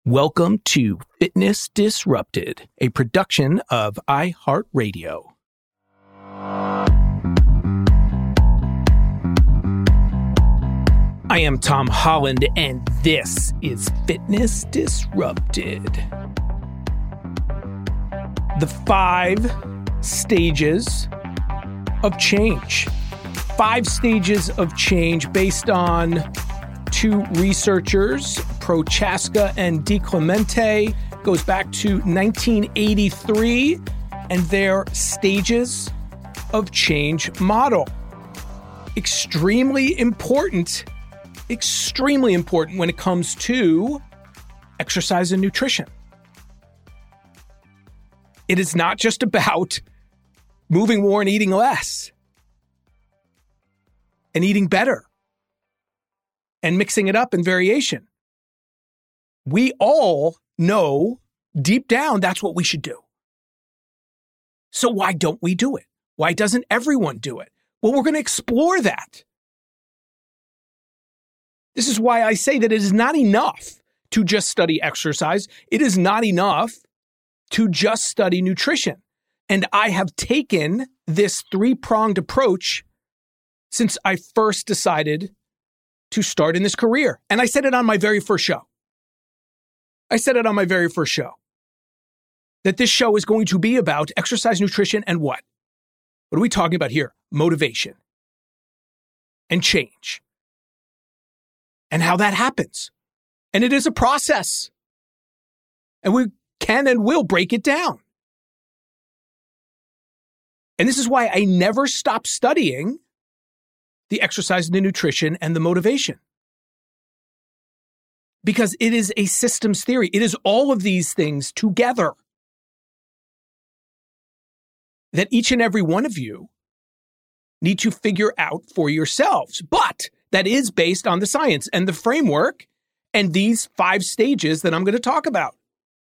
Welcome to Fitness Disrupted, a production of iHeartRadio. I am Tom Holland, and this is Fitness Disrupted. The 5 stages of change. 5 stages of change based on 2 researchers, Prochaska and DiClemente, goes back to 1983 and their stages of change model. Extremely important when it comes to exercise and nutrition. It is not just about moving more and eating less and eating better and mixing it up in variation. We all know deep down that's what we should do. So why don't we do it? Why doesn't everyone do it? Well, we're going to explore that. This is why I say that it is not enough to just study exercise. It is not enough to just study nutrition. And I have taken this 3-pronged approach since I first decided to start in this career. And I said it on my very first show. That this show is going to be about exercise, nutrition, and what? What are we talking about here? Motivation and change and how that happens. And it is a process. And we can and will break it down. And this is why I never stop studying the exercise, the nutrition, and the motivation. Because it is a systems theory. It is all of these things together that each and every one of you need to figure out for yourselves. But that is based on the science and the framework and these 5 stages that I'm going to talk about.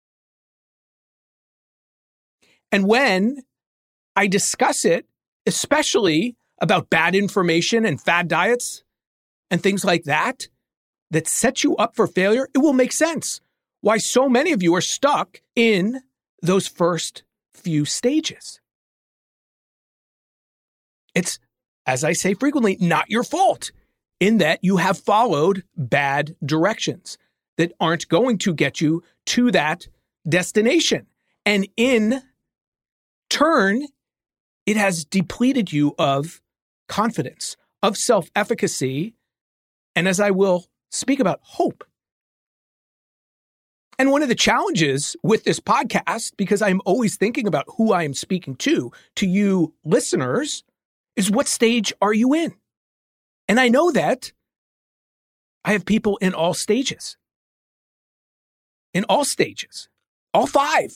And when I discuss it, especially about bad information and fad diets and things like that set you up for failure, it will make sense why so many of you are stuck in those first few stages. It's, as I say frequently, not your fault in that you have followed bad directions that aren't going to get you to that destination. And in turn, it has depleted you of confidence, of self-efficacy, and as I will speak about, hope. And one of the challenges with this podcast, because I'm always thinking about who I am speaking to you listeners, is what stage are you in? And I know that I have people in all stages. All 5.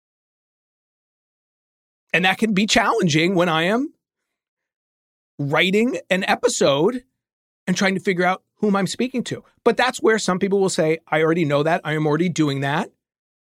And that can be challenging when I am writing an episode and trying to figure out whom I'm speaking to. But that's where some people will say, I already know that. I am already doing that.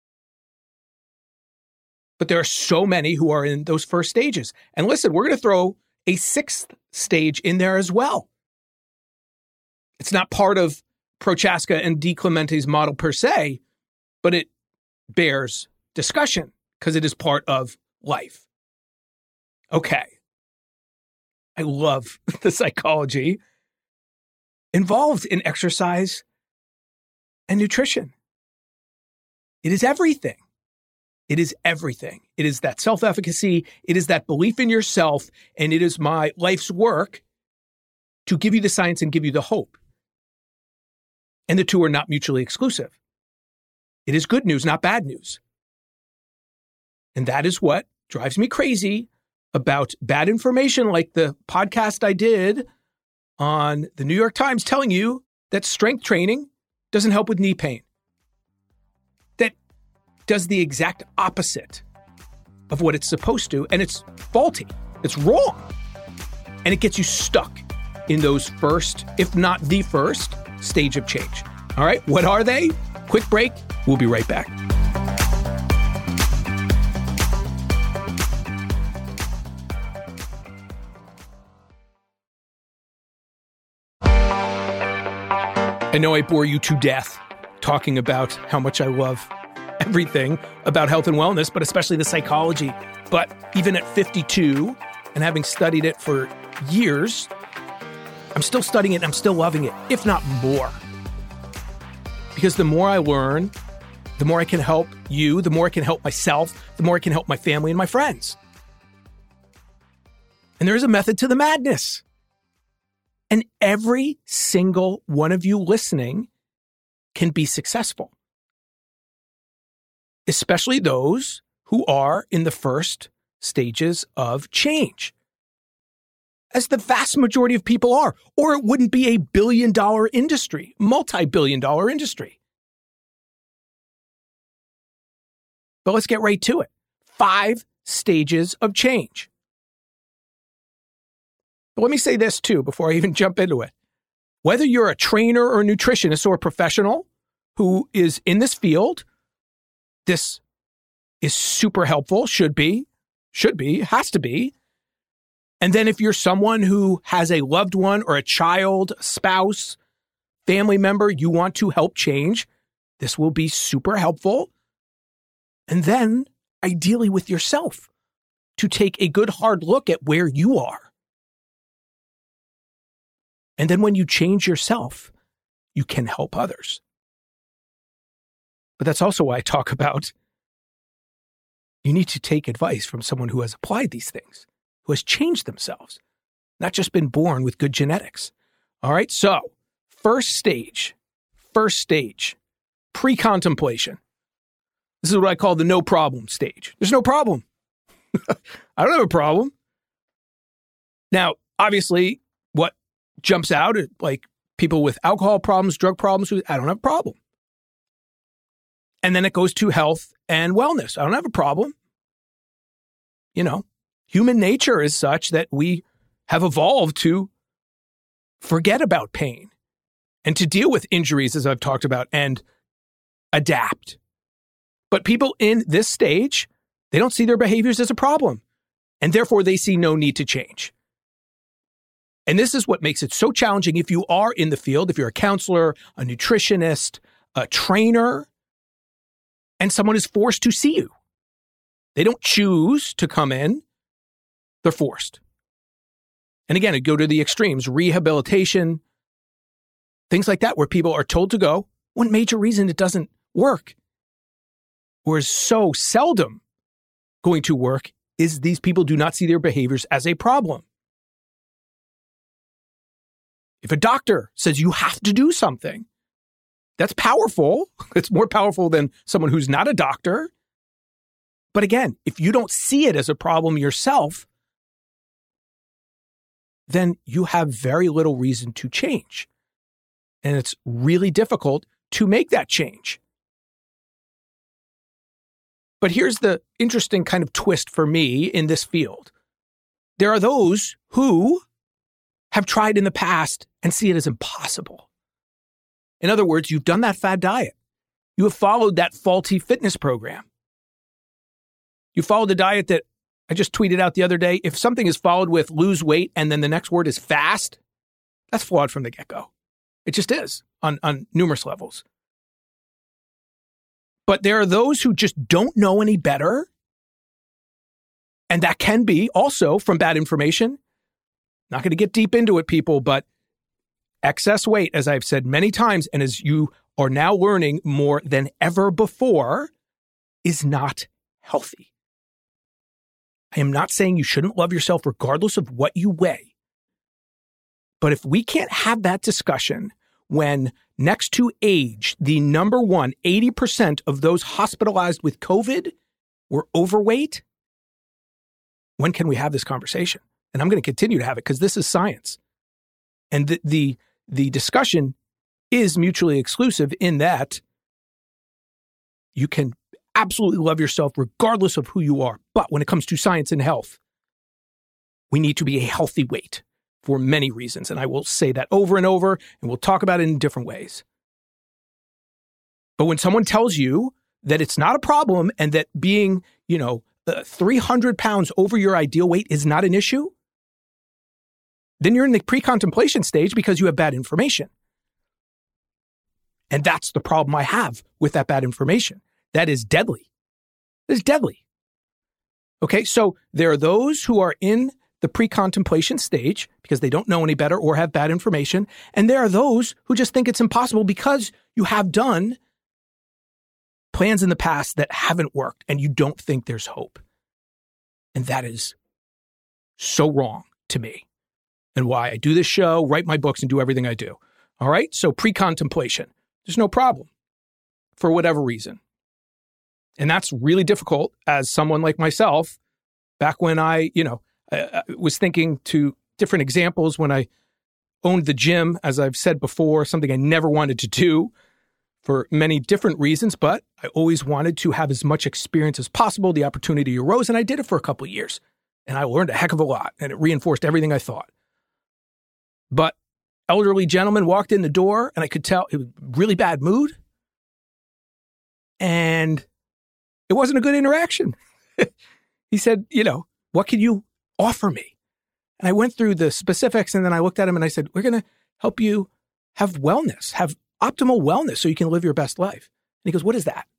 But there are so many who are in those first stages. And listen, we're going to throw a 6th stage in there as well. It's not part of Prochaska and DiClemente's model per se, but it bears discussion because it is part of life. Okay. I love the psychology involved in exercise and nutrition. It is everything. It is everything. It is that self-efficacy. It is that belief in yourself. And it is my life's work to give you the science and give you the hope. And the two are not mutually exclusive. It is good news, not bad news. And that is what drives me crazy about bad information like the podcast I did on the New York Times telling you that strength training doesn't help with knee pain. That does the exact opposite of what it's supposed to, and it's faulty. It's wrong. And it gets you stuck in those first, if not the first, stage of change. All right, what are they? Quick break. We'll be right back. I know I bore you to death talking about how much I love everything about health and wellness, but especially the psychology. But even at 52 and having studied it for years, I'm still studying it and I'm still loving it, if not more. Because the more I learn, the more I can help you, the more I can help myself, the more I can help my family and my friends. And there's a method to the madness. And every single one of you listening can be successful, especially those who are in the first stages of change, as the vast majority of people are, or it wouldn't be a billion-dollar industry, multi-billion-dollar industry. But let's get right to it. 5 stages of change. But let me say this too, before I even jump into it. Whether you're a trainer or a nutritionist or a professional who is in this field, this is super helpful, should be, has to be. And then if you're someone who has a loved one or a child, spouse, family member you want to help change, this will be super helpful. And then, ideally with yourself, to take a good hard look at where you are. And then when you change yourself, you can help others. But that's also why I talk about you need to take advice from someone who has applied these things, who has changed themselves, not just been born with good genetics. All right, so first stage, pre-contemplation. This is what I call the no problem stage. There's no problem. I don't have a problem. Now, obviously, what jumps out at like people with alcohol problems, drug problems, I don't have a problem. And then it goes to health and wellness. I don't have a problem. You know, human nature is such that we have evolved to forget about pain and to deal with injuries, as I've talked about, and adapt. But people in this stage, they don't see their behaviors as a problem, and therefore they see no need to change. And this is what makes it so challenging if you are in the field, if you're a counselor, a nutritionist, a trainer, and someone is forced to see you. They don't choose to come in, they're forced. And again, it go to the extremes, rehabilitation, things like that, where people are told to go. One major reason it doesn't work, or is so seldom going to work, is these people do not see their behaviors as a problem. If a doctor says you have to do something, that's powerful. It's more powerful than someone who's not a doctor. But again, if you don't see it as a problem yourself, then you have very little reason to change. And it's really difficult to make that change. But here's the interesting kind of twist for me in this field. There are those who have tried in the past and see it as impossible. In other words, you've done that fad diet. You have followed that faulty fitness program. You followed the diet that I just tweeted out the other day. If something is followed with lose weight and then the next word is fast, that's flawed from the get-go. It just is on numerous levels. But there are those who just don't know any better. And that can be also from bad information. Not going to get deep into it, people, but excess weight, as I've said many times, and as you are now learning more than ever before, is not healthy. I am not saying you shouldn't love yourself regardless of what you weigh. But if we can't have that discussion when next to age, the number one, 80% of those hospitalized with COVID were overweight, when can we have this conversation? And I'm going to continue to have it because this is science. And the discussion is mutually exclusive in that you can absolutely love yourself regardless of who you are. But when it comes to science and health, we need to be a healthy weight for many reasons. And I will say that over and over, and we'll talk about it in different ways. But when someone tells you that it's not a problem and that being, 300 pounds over your ideal weight is not an issue, then you're in the pre-contemplation stage because you have bad information. And that's the problem I have with that bad information. That is deadly. It's deadly. Okay, so there are those who are in the pre-contemplation stage because they don't know any better or have bad information. And there are those who just think it's impossible because you have done plans in the past that haven't worked and you don't think there's hope. And that is so wrong to me and why I do this show, write my books, and do everything I do. All right, so pre-contemplation, there's no problem for whatever reason. And that's really difficult as someone like myself, back when I was thinking to different examples when I owned the gym, as I've said before, something I never wanted to do for many different reasons, but I always wanted to have as much experience as possible. The opportunity arose, and I did it for a couple of years. And I learned a heck of a lot, and it reinforced everything I thought. But elderly gentleman walked in the door, and I could tell it was really bad mood. And it wasn't a good interaction. He said, what can you offer me? And I went through the specifics, and then I looked at him and I said, we're going to help you have wellness, have optimal wellness so you can live your best life. And he goes, what is that?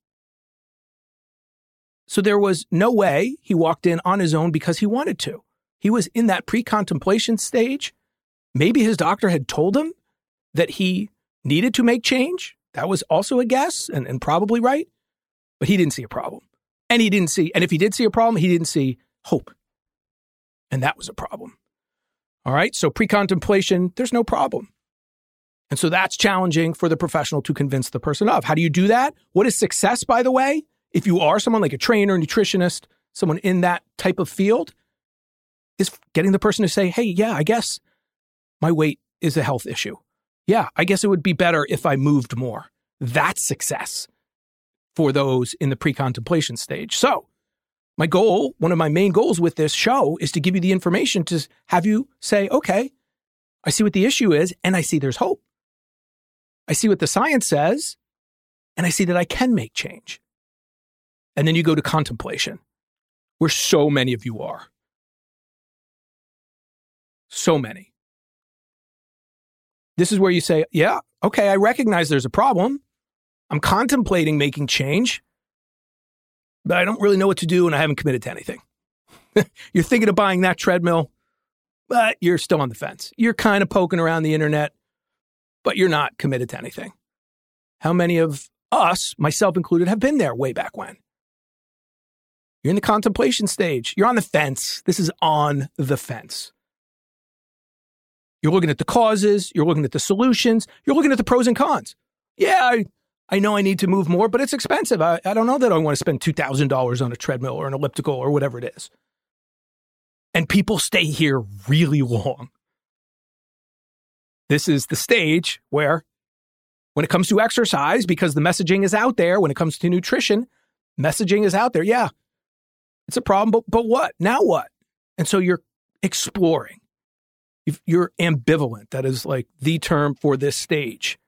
So there was no way he walked in on his own because he wanted to. He was in that pre-contemplation stage. Maybe his doctor had told him that he needed to make change. That was also a guess and probably right. But he didn't see a problem. And if he did see a problem, he didn't see hope. And that was a problem. All right. So pre-contemplation, there's no problem. And so that's challenging for the professional to convince the person of. How do you do that? What is success, by the way? If you are someone like a trainer, nutritionist, someone in that type of field, is getting the person to say, hey, yeah, I guess my weight is a health issue. Yeah, I guess it would be better if I moved more. That's success for those in the pre-contemplation stage. So my goal, one of my main goals with this show is to give you the information to have you say, okay, I see what the issue is and I see there's hope. I see what the science says and I see that I can make change. And then you go to contemplation, where so many of you are. So many. This is where you say, yeah, okay, I recognize there's a problem. I'm contemplating making change, but I don't really know what to do and I haven't committed to anything. You're thinking of buying that treadmill, but you're still on the fence. You're kind of poking around the internet, but you're not committed to anything. How many of us, myself included, have been there way back when? You're in the contemplation stage. You're on the fence. This is on the fence. You're looking at the causes. You're looking at the solutions. You're looking at the pros and cons. Yeah, I know I need to move more, but it's expensive. I don't know that I want to spend $2,000 on a treadmill or an elliptical or whatever it is. And people stay here really long. This is the stage where, when it comes to exercise, because the messaging is out there, when it comes to nutrition, messaging is out there. Yeah, it's a problem, but what? Now what? And so you're exploring. You're ambivalent. That is like the term for this stage.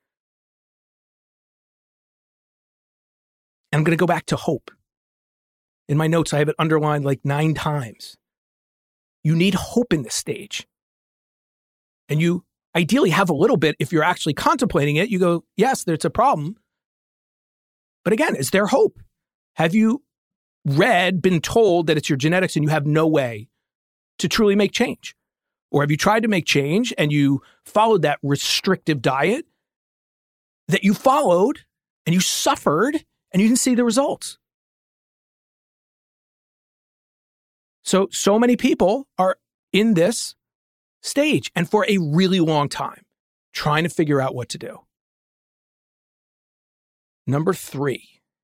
And I'm going to go back to hope. In my notes, I have it underlined like 9 times. You need hope in this stage. And you ideally have a little bit if you're actually contemplating it. You go, yes, there's a problem. But again, is there hope? Have you been told that it's your genetics and you have no way to truly make change? Or have you tried to make change and you followed that restrictive diet that you followed and you suffered and you didn't see the results? So many people are in this stage and for a really long time trying to figure out what to do. Number 3.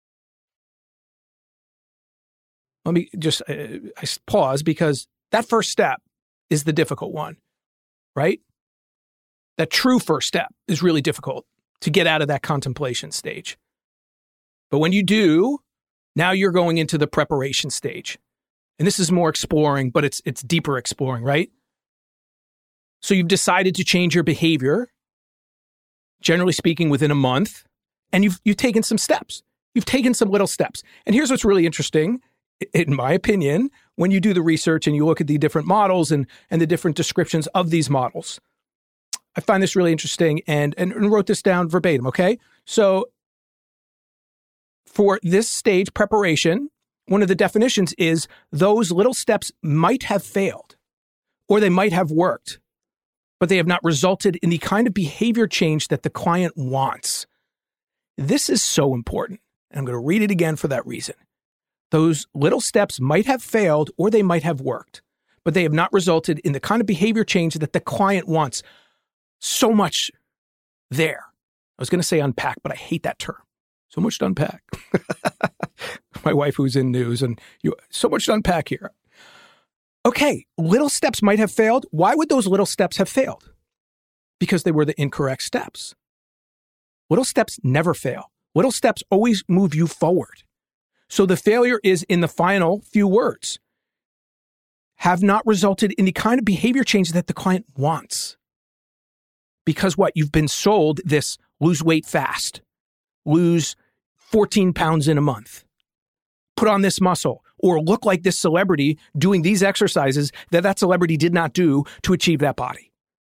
Let me just I pause because that first step is the difficult one, right? That true first step is really difficult to get out of that contemplation stage. But when you do, now you're going into the preparation stage. And this is more exploring, but it's deeper exploring, right? So you've decided to change your behavior, generally speaking, within a month, and you've taken some steps. You've taken some little steps. And here's what's really interesting, in my opinion, when you do the research and you look at the different models and the different descriptions of these models. I find this really interesting and wrote this down verbatim, okay? So for this stage preparation, one of the definitions is those little steps might have failed or they might have worked, but they have not resulted in the kind of behavior change that the client wants. This is so important. And I'm going to read it again for that reason. Those little steps might have failed or they might have worked, but they have not resulted in the kind of behavior change that the client wants. So much there. I was going to say unpack, but I hate that term. So much to unpack. My wife who's in news and so much to unpack here. Okay, little steps might have failed. Why would those little steps have failed? Because they were the incorrect steps. Little steps never fail. Little steps always move you forward. So the failure is in the final few words. Have not resulted in the kind of behavior change that the client wants. Because what? You've been sold this lose weight fast, lose 14 pounds in a month, put on this muscle, or look like this celebrity doing these exercises that celebrity did not do to achieve that body.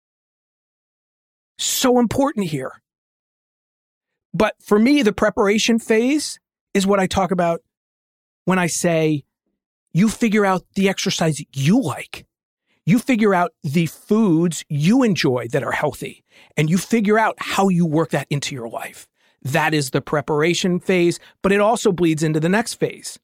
So important here. But for me, the preparation phase is what I talk about when I say you figure out the exercise you like. You figure out the foods you enjoy that are healthy, and you figure out how you work that into your life. That is the preparation phase, but it also bleeds into the next phase.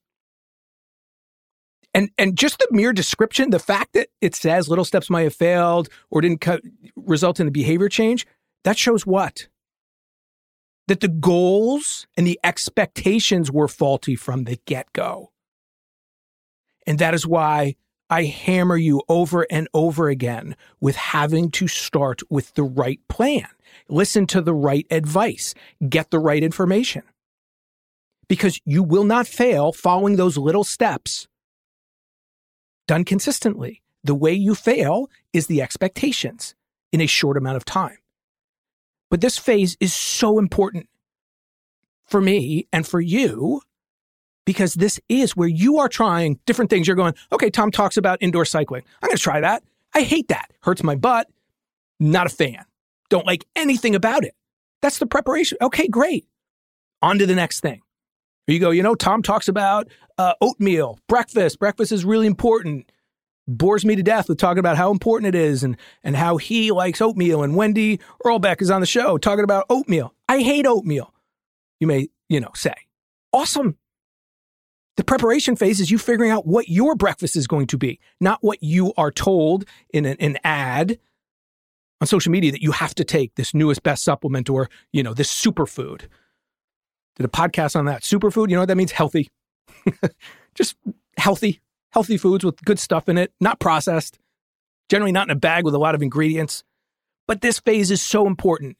And just the mere description, the fact that it says little steps might have failed or didn't result in a behavior change, that shows what? That the goals and the expectations were faulty from the get-go. And that is why I hammer you over and over again with having to start with the right plan. Listen to the right advice. Get the right information. Because you will not fail following those little steps done consistently. The way you fail is the expectations in a short amount of time. But this phase is so important for me and for you because this is where you are trying different things. You're going, okay, Tom talks about indoor cycling. I'm going to try that. I hate that. Hurts my butt. Not a fan. Don't like anything about it. That's the preparation. Okay, great. On to the next thing. You go, Tom talks about oatmeal, breakfast. Breakfast is really important. Bores me to death with talking about how important it is and how he likes oatmeal. And Wendy Earlbeck is on the show talking about oatmeal. I hate oatmeal. You may, say, awesome. The preparation phase is you figuring out what your breakfast is going to be, not what you are told in an ad on social media that you have to take this newest best supplement or, this superfood. Did a podcast on that. Superfood, you know what that means? Healthy. Just healthy foods with good stuff in it, not processed, generally not in a bag with a lot of ingredients. But this phase is so important.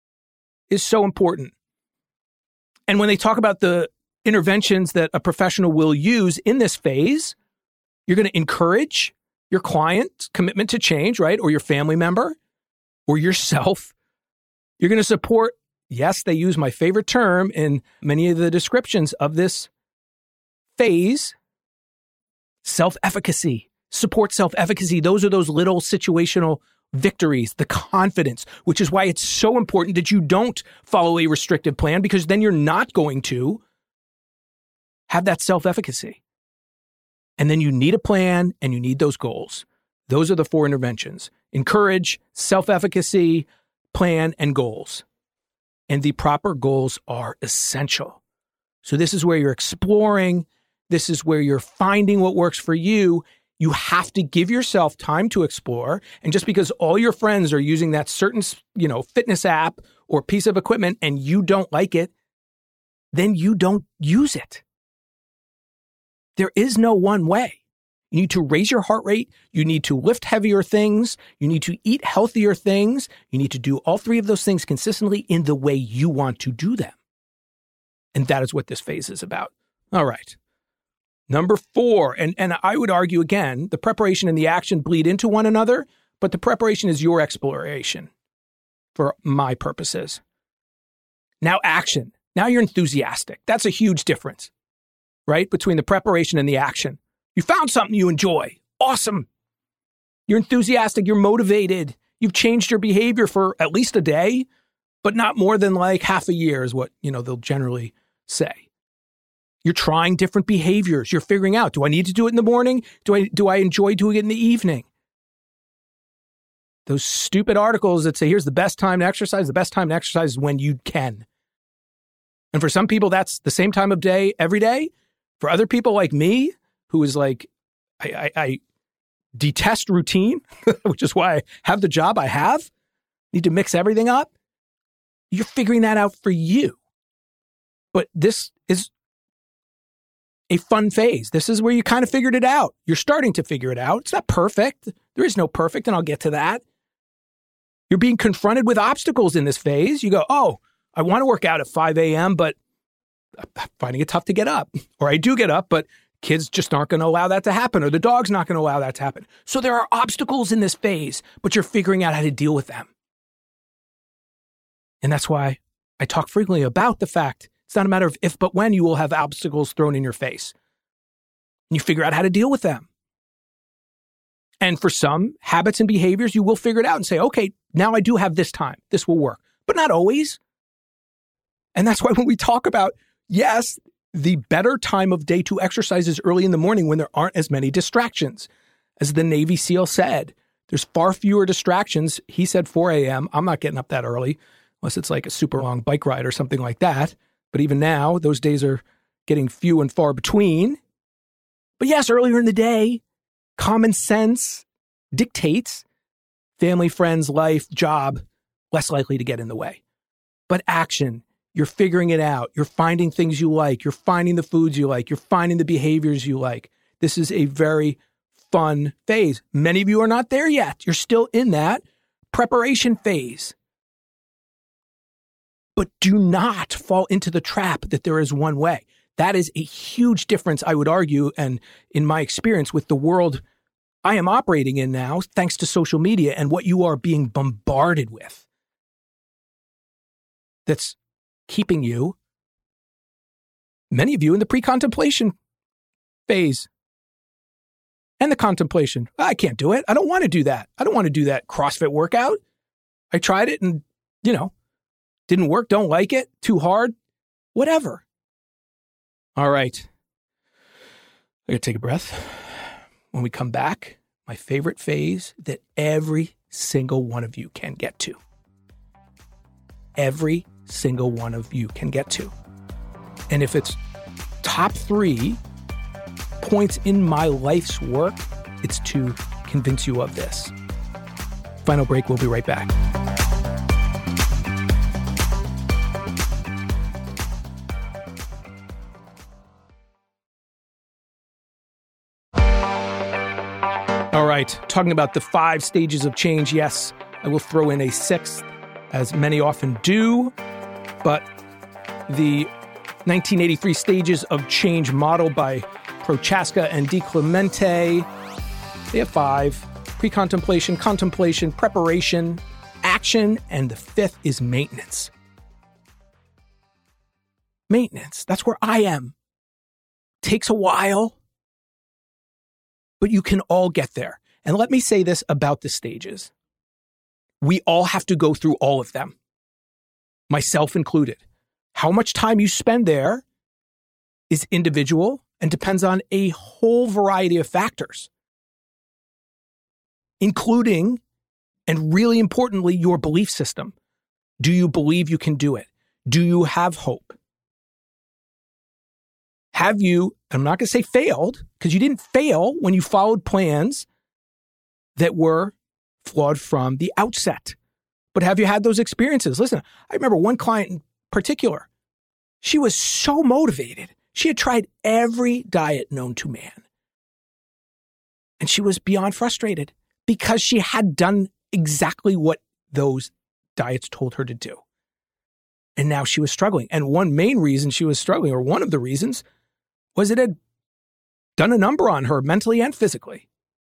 And when they talk about the interventions that a professional will use in this phase, you're going to encourage your client's commitment to change, right? Or your family member or yourself. You're going to support, yes, they use my favorite term in many of the descriptions of this phase, self-efficacy, support self-efficacy. Those are those little situational victories, the confidence, which is why it's so important that you don't follow a restrictive plan because then you're not going to have that self-efficacy. And then you need a plan and you need those goals. Those are the 4 interventions. Encourage, self-efficacy, plan, and goals. And the proper goals are essential. So this is where you're exploring. This is where you're finding what works for you. You have to give yourself time to explore. And just because all your friends are using that certain, fitness app or piece of equipment and you don't like it, then you don't use it. There is no one way. You need to raise your heart rate. You need to lift heavier things. You need to eat healthier things. You need to do all 3 of those things consistently in the way you want to do them. And that is what this phase is about. All right. Number 4, and I would argue again, the preparation and the action bleed into one another, but the preparation is your exploration for my purposes. Now action. Now you're enthusiastic. That's a huge difference, right? Between the preparation and the action. You found something you enjoy. Awesome. You're enthusiastic. You're motivated. You've changed your behavior for at least a day. but not more than like half a year is what, they'll generally say. You're trying different behaviors. You're figuring out, do I need to do it in the morning? Do I enjoy doing it in the evening? Those stupid articles that say, here's the best time to exercise. The best time to exercise is when you can. And for some people, that's the same time of day every day. For other people like me, who is like, I detest routine, which is why I have the job I have, need to mix everything up. You're figuring that out for you. But this is a fun phase. This is where you kind of figured it out. You're starting to figure it out. It's not perfect. There is no perfect, and I'll get to that. You're being confronted with obstacles in this phase. You go, oh, I want to work out at 5 a.m., but I'm finding it tough to get up. Or I do get up, but kids just aren't going to allow that to happen, or the dog's not going to allow that to happen. So there are obstacles in this phase, but you're figuring out how to deal with them. And that's why I talk frequently about the fact it's not a matter of if, but when you will have obstacles thrown in your face. And you figure out how to deal with them. And for some habits and behaviors, you will figure it out and say, okay, now I do have this time. This will work. But not always. And that's why when we talk about, yes, the better time of day to exercise is early in the morning when there aren't as many distractions. As the Navy SEAL said, there's far fewer distractions. He said 4 a.m. I'm not getting up that early, unless it's like a super long bike ride or something like that. But even now, those days are getting few and far between. But yes, earlier in the day, common sense dictates family, friends, life, job, less likely to get in the way. But action, you're figuring it out. You're finding things you like. You're finding the foods you like. You're finding the behaviors you like. This is a very fun phase. Many of you are not there yet. You're still in that preparation phase. But do not fall into the trap that there is one way. That is a huge difference, I would argue, and in my experience with the world I am operating in now, thanks to social media and what you are being bombarded with. That's keeping you, many of you, in the pre-contemplation phase. And the contemplation. I can't do it. I don't want to do that. I don't want to do that CrossFit workout. I tried it and, didn't work. Don't like it. Too hard. Whatever. All right. I got to take a breath. When we come back, my favorite phase that every single one of you can get to. Every single one of you can get to. And if it's top 3 points in my life's work, it's to convince you of this. Final break. We'll be right back. All right, talking about the 5 stages of change. Yes, I will throw in a 6th, as many often do, but the 1983 stages of change model by Prochaska and DiClemente, they have 5: pre-contemplation, contemplation, preparation, action, and the 5th is maintenance. Maintenance, that's where I am. Takes a while, but you can all get there. And let me say this about the stages. We all have to go through all of them, myself included. How much time you spend there is individual and depends on a whole variety of factors, including, and really importantly, your belief system. Do you believe you can do it? Do you have hope? Have you, I'm not going to say failed, because you didn't fail when you followed plans that were flawed from the outset. But have you had those experiences? Listen, I remember one client in particular. She was so motivated. She had tried every diet known to man. And she was beyond frustrated because she had done exactly what those diets told her to do. And now she was struggling. And one main reason she was struggling, or one of the reasons, was it had done a number on her mentally and physically.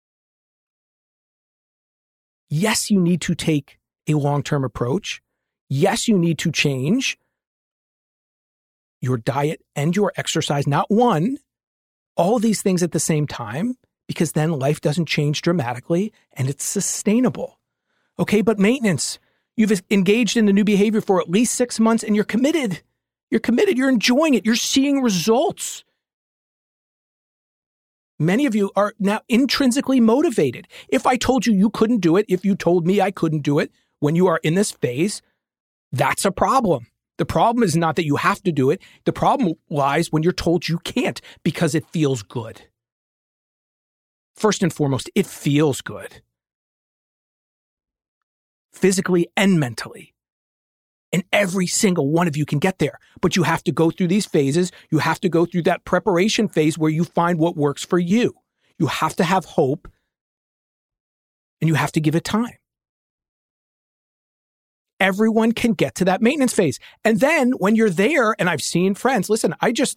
Yes, you need to take a long-term approach. Yes, you need to change your diet and your exercise, not one, all these things at the same time, because then life doesn't change dramatically and it's sustainable. Okay, but maintenance, You've engaged in the new behavior for at least 6 months and you're committed. You're committed. You're enjoying it. You're seeing results. Many of you are now intrinsically motivated. If I told you you couldn't do it, if you told me I couldn't do it when you are in this phase, that's a problem. The problem is not that you have to do it. The problem lies when you're told you can't because it feels good. First and foremost, it feels good. Physically and mentally. And every single one of you can get there. But you have to go through these phases. You have to go through that preparation phase where you find what works for you. You have to have hope. And you have to give it time. Everyone can get to that maintenance phase. And then when you're there, and I've seen friends, listen, I just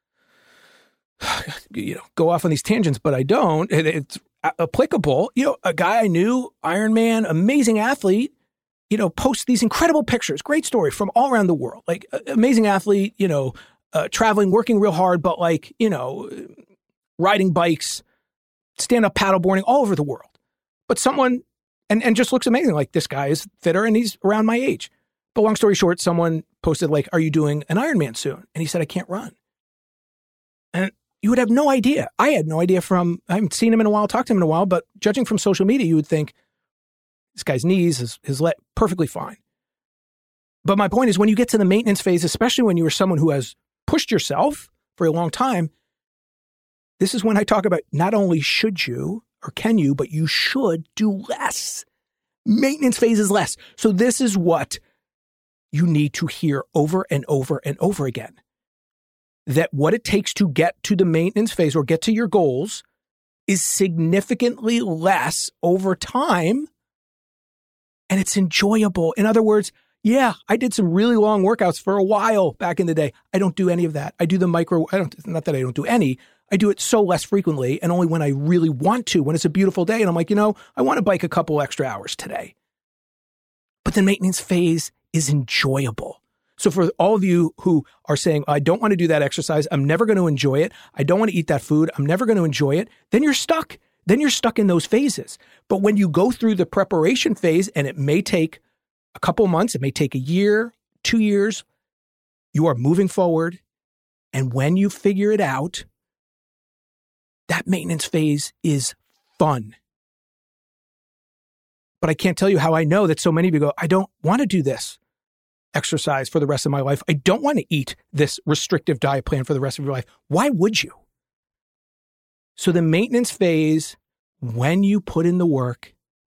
go off on these tangents, but I don't. It's applicable. A guy I knew, Ironman, amazing athlete, posts these incredible pictures, great story from all around the world, like amazing athlete, traveling, working real hard, but riding bikes, stand-up paddleboarding all over the world. But someone, and just looks amazing. Like this guy is fitter and he's around my age. But long story short, someone posted are you doing an Ironman soon? And he said, I can't run. And you would have no idea. I had no idea I haven't seen him in a while, talked to him in a while, but judging from social media, you would think this guy's knees, his leg, perfectly fine. But my point is when you get to the maintenance phase, especially when you are someone who has pushed yourself for a long time, this is when I talk about not only should you or can you, but you should do less. Maintenance phase is less. So this is what you need to hear over and over and over again. That what it takes to get to the maintenance phase or get to your goals is significantly less over time, and it's enjoyable. In other words, yeah, I did some really long workouts for a while back in the day. I don't do any of that. I do the not that I don't do any. I do it so less frequently and only when I really want to, when it's a beautiful day. And I'm like, I want to bike a couple extra hours today. But the maintenance phase is enjoyable. So for all of you who are saying, I don't want to do that exercise, I'm never going to enjoy it, I don't want to eat that food, I'm never going to enjoy it, then you're stuck. Then you're stuck in those phases. But when you go through the preparation phase, and it may take a couple months, it may take a year, 2 years, you are moving forward. And when you figure it out, that maintenance phase is fun. But I can't tell you how I know that so many of you go, I don't want to do this exercise for the rest of my life. I don't want to eat this restrictive diet plan for the rest of your life. Why would you? So the maintenance phase, when you put in the work,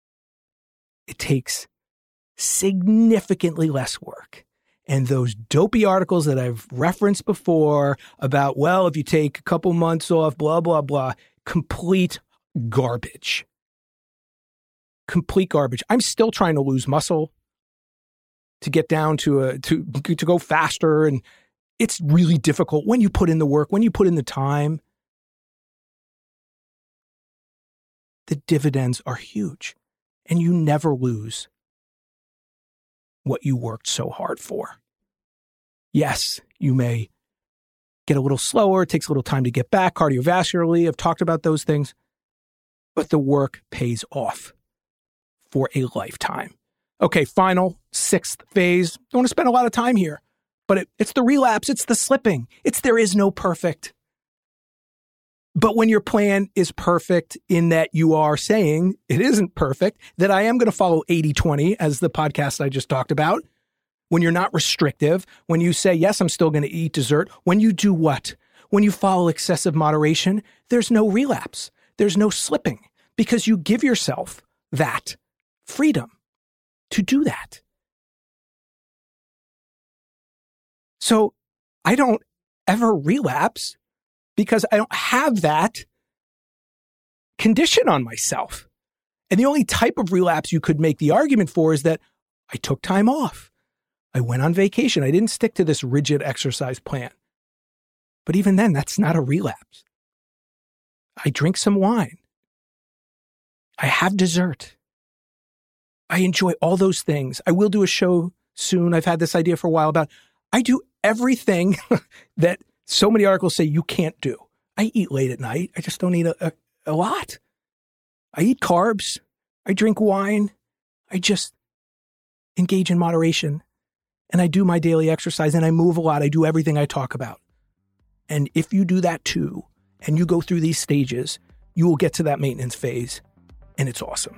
it takes significantly less work. And those dopey articles that I've referenced before about, if you take a couple months off, blah, blah, blah, complete garbage. Complete garbage. I'm still trying to lose muscle to get down to go faster. And it's really difficult when you put in the work, when you put in the time. The dividends are huge and you never lose what you worked so hard for. Yes, you may get a little slower. It takes a little time to get back cardiovascularly. I've talked about those things, but the work pays off for a lifetime. Okay, final, 6th phase. Don't want to spend a lot of time here, but it's the relapse. It's the slipping. There is no perfect. But when your plan is perfect in that you are saying it isn't perfect, that I am going to follow 80-20 as the podcast I just talked about, when you're not restrictive, when you say, yes, I'm still going to eat dessert, when you do what? When you follow excessive moderation, there's no relapse. There's no slipping because you give yourself that freedom to do that. So I don't ever relapse because I don't have that condition on myself. And the only type of relapse you could make the argument for is that I took time off. I went on vacation. I didn't stick to this rigid exercise plan. But even then, that's not a relapse. I drink some wine. I have dessert. I enjoy all those things. I will do a show soon. I've had this idea for a while about I do everything that so many articles say you can't do. I eat late at night. I just don't eat a lot. I eat carbs. I drink wine. engage in moderation. And I do my daily exercise and I move a lot. I do everything I talk about. And if you do that too, and you go through these stages, you will get to that maintenance phase. And it's awesome.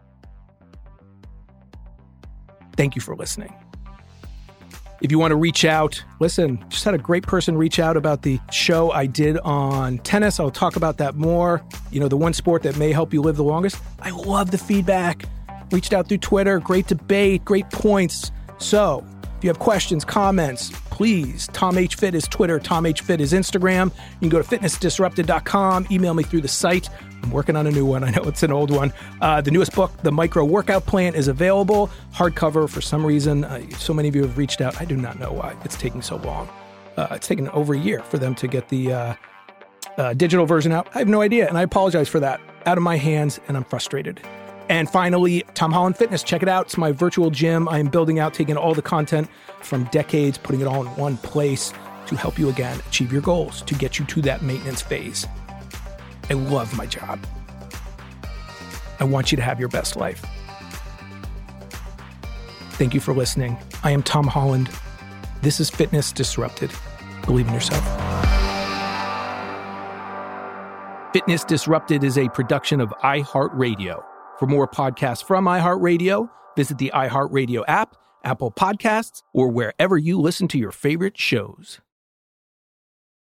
Thank you for listening. If you want to reach out, listen, just had a great person reach out about the show I did on tennis. I'll talk about that more. You know, the one sport that may help you live the longest. I love the feedback. Reached out through Twitter. Great debate, great points. So if you have questions, comments, please, Tom H. Fit is Twitter, Tom H. Fit is Instagram. You can go to fitnessdisrupted.com, email me through the site. I'm working on a new one. I know it's an old one. The newest book, The Micro Workout Plan, is available. Hardcover for some reason. So many of you have reached out. I do not know why it's taking so long. It's taken over a year for them to get the digital version out. I have no idea, and I apologize for that. Out of my hands, and I'm frustrated. And finally, Tom Holland Fitness. Check it out. It's my virtual gym. I am building out, taking all the content from decades, putting it all in one place to help you, again, achieve your goals, to get you to that maintenance phase. I love my job. I want you to have your best life. Thank you for listening. I am Tom Holland. This is Fitness Disrupted. Believe in yourself. Fitness Disrupted is a production of iHeartRadio. For more podcasts from iHeartRadio, visit the iHeartRadio app, Apple Podcasts, or wherever you listen to your favorite shows.